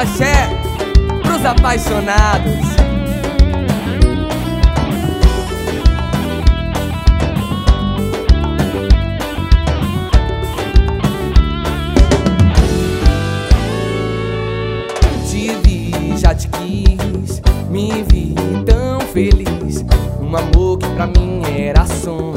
axé pros apaixonados. Já te quis, me vi tão feliz. Um amor que pra mim era sonho.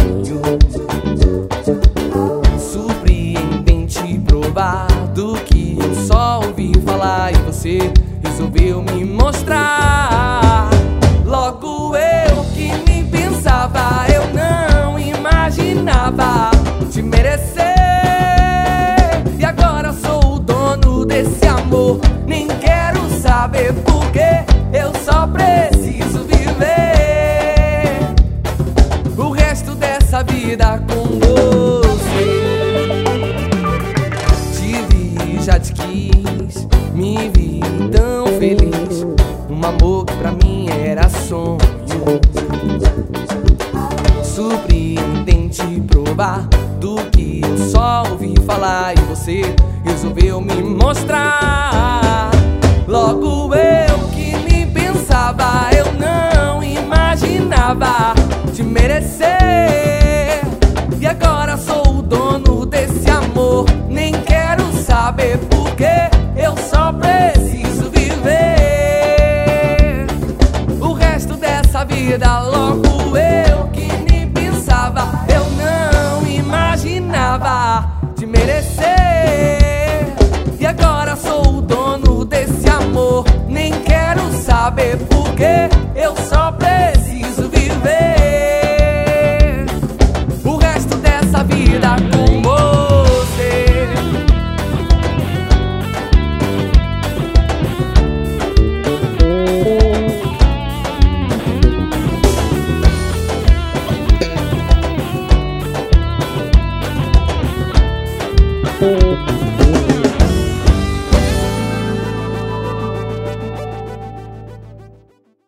Surpreendente provar do que eu só ouvi falar. E você resolveu me mostrar. Logo eu que nem pensava, eu não imaginava te merecer. E agora sou o dono desse amor. Nem quero saber porque eu só preciso viver o resto dessa vida com você. Te vi, já te quis, me vi tão feliz. Um amor que pra mim era sonho. Surpreendente provar do que eu só ouvi falar. E você resolveu me mostrar. Logo eu que nem pensava, eu não imaginava te merecer. E agora sou o dono desse amor. Nem quero saber porque eu só preciso viver o resto dessa vida. Logo eu que nem pensava, eu não imaginava te merecer. E agora sou o dono desse amor. Nem quero saber porque eu só preciso viver o resto dessa vida com você.